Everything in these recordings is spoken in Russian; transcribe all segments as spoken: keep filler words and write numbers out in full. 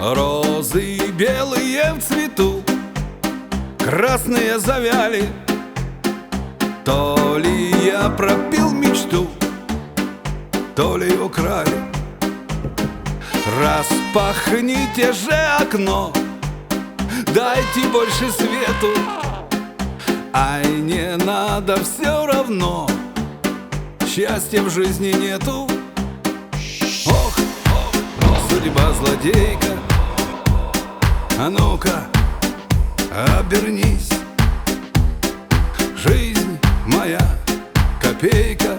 Розы белые в цвету, красные завяли. То ли я пропил мечту, то ли украли. Распахните же окно, дайте больше свету. Ай, не надо, все равно счастья в жизни нету. Ох, судьба злодейка, а ну-ка, обернись. Жизнь моя копейка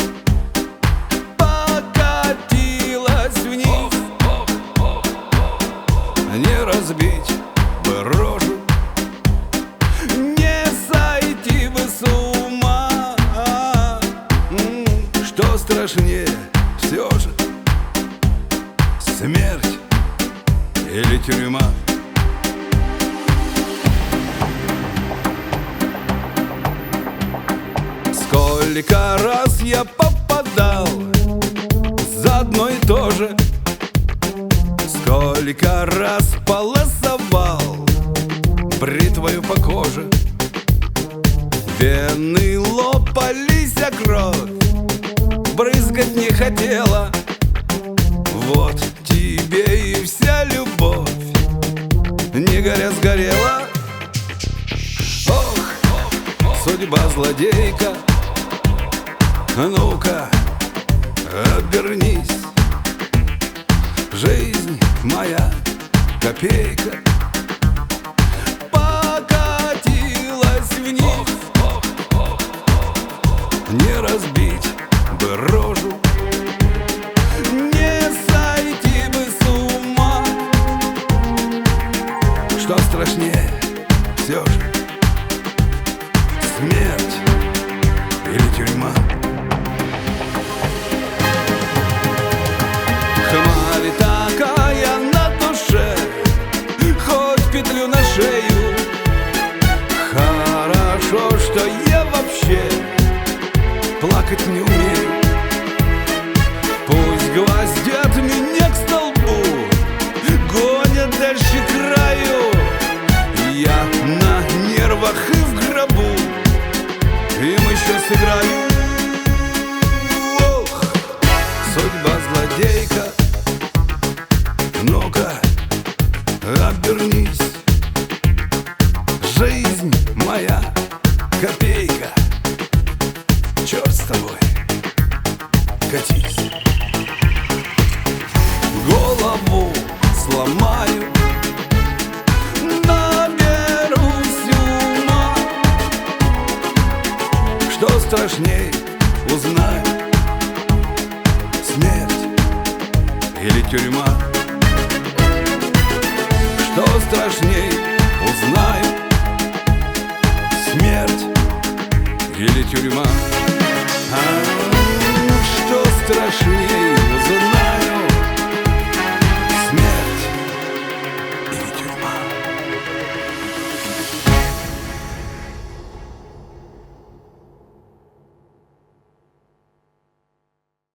покатилась вниз. Не разбить бы рожу, не сойти бы с ума. Что страшнее все же, смерть или тюрьма? Сколько раз я попадал за одно и то же, сколько раз полосовал бритвою по коже. Вены лопались, а кровь брызгать не хотела. Вот тебе и вся любовь, не горя сгорела. Ох, судьба злодейка, а ну-ка, обернись. Жизнь моя копейка покатилась вниз. Не разбить бы рожу, не сойти бы с ума. Что страшнее все же, смерть или тюрьма? Хмарь такая на душе, хоть петлю на шею. Хорошо, что я вообще плакать не умею. Пусть гвоздят меня к столбу, гонят дальше краю. Я на нервах и в гробу им еще сыграю. Ох, судьба злодейка, ну-ка, обернись. Жизнь моя копейка, черт с тобой, катись. Голову сломаю, наберусь ума. Что страшней узнаю, смерть или тюрьма? Что страшней узнаю, смерть или тюрьма?